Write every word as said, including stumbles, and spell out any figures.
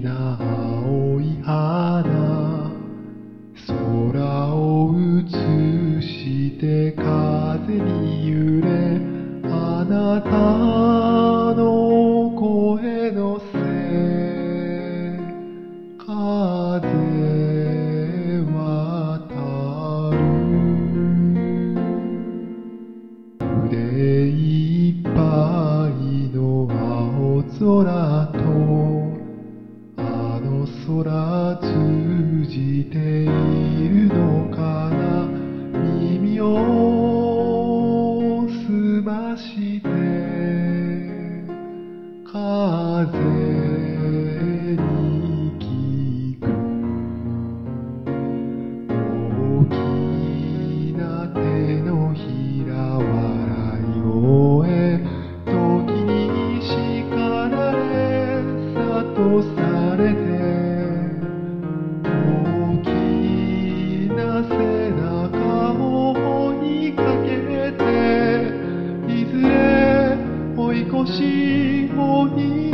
な青い花、空を映して風に揺れ、あなたの声のせい、風渡る。腕いっぱいの青空と、あの空通じているのかな。耳を澄まして風に聞く。大きな手のひら笑い声、時に叱られ諭されて、大きな背中を追いかけて、いずれ追い越し追い